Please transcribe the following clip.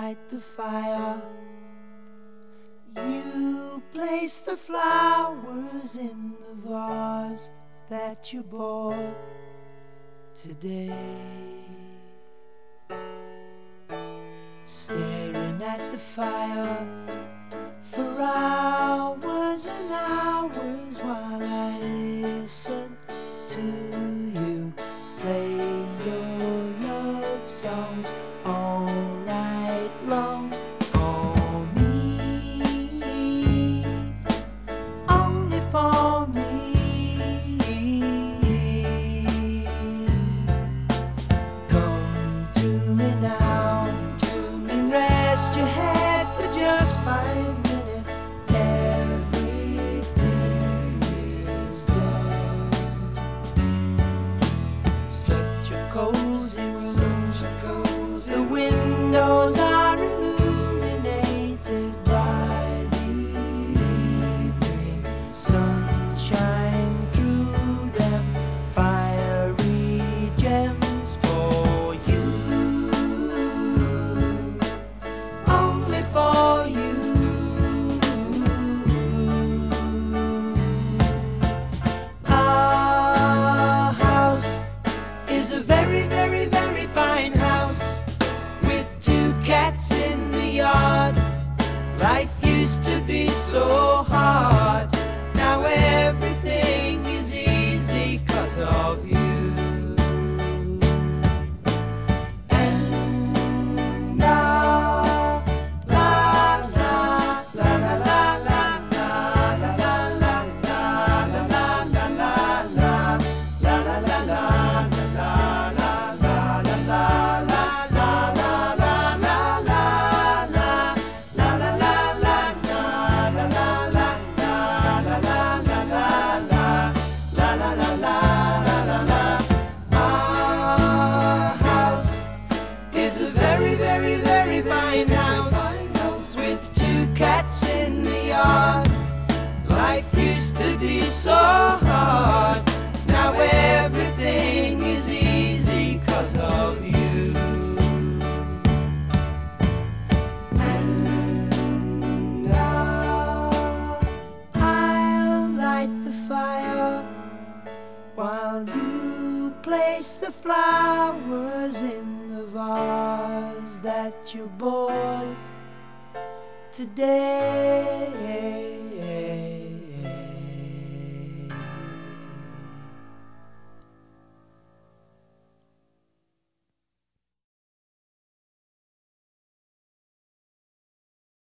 light the fire. You place the flowers in the vase that you bought today. Staring at the fire for hours and hours while I listen to you play your love songs all night long. For me, only for me. Come to me now and rest your head for just 5 minutes. Everything is done. Such a cozy room. The windows are illuminated by the evening sunshine through them. Fiery gems for you, only for you. Our house is a very, very, very fine house with 2 cats in the yard. Life used to be so hard. Now everything is easy 'cause of you. And now, la la la la la la la la la la la la la la la la la la la. It's a very, very, very fine house with 2 cats in the yard. Life used to be so hard. Now everything is easy 'cause of you. And now I'll light the fire while you place the flowers in the vase that you bought today.